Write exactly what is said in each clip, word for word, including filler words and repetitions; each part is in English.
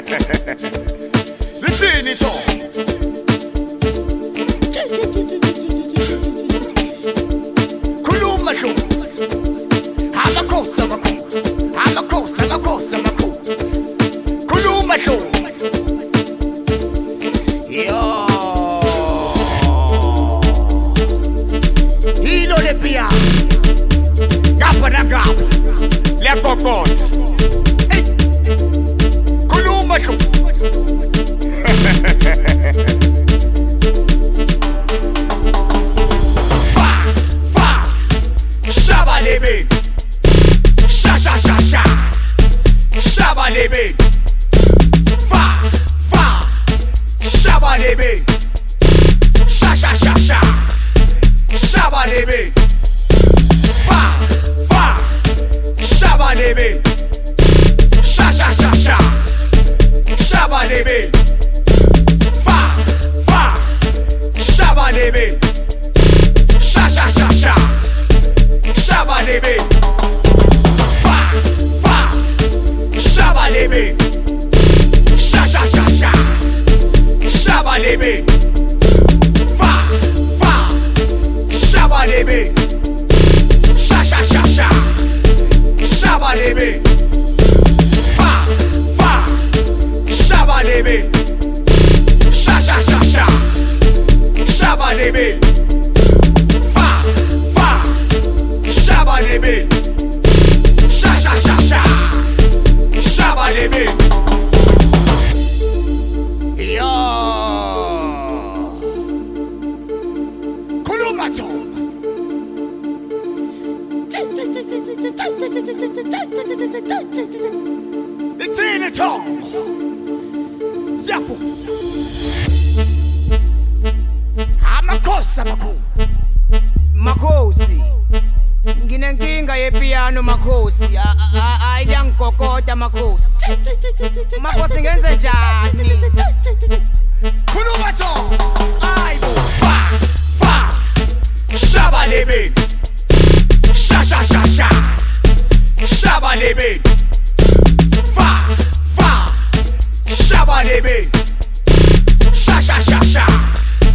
Retain it all. Kuluma show. I'm a coast, I'm a coast. I'm a coast, I'm a coast, I'm a coast. Kuluma show. Yo. Hilo de pia. Gapa na gapa. Le kokot. Hey. Kuluma show. Fa, fa, shabalebe, sha sha sha sha, shabalebe, fa, fa, shabalebe, sha sha sha sha, shabalebe, fa, fa, shabalebe, sha sha sha sha, shabalebe. Shabalebe, sha sha sha sha, shabalebe, fa fa, shabalebe, sha sha sha sha, shabalebe, fa fa, shabalebe, sha sha sha sha, shabalebe, fa fa, shabalebe, sha sha sha sha. Shabalebe, fa, fa, shabalebe, sha sha sha sha, shabalebe. Yo, Kulumato. It's in it all. Zafu. Makosa mako Makosi ngine nkinga yepiano Makosi ayangikokota Makosi Makosi ngenze njani Khuluma to ayibo fa fa shabalebe sha sha sha sha shabalebe fa fa shabalebe sha sha sha sha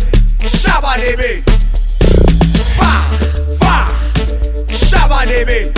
Shabalebe, fa, fa, shabalebe.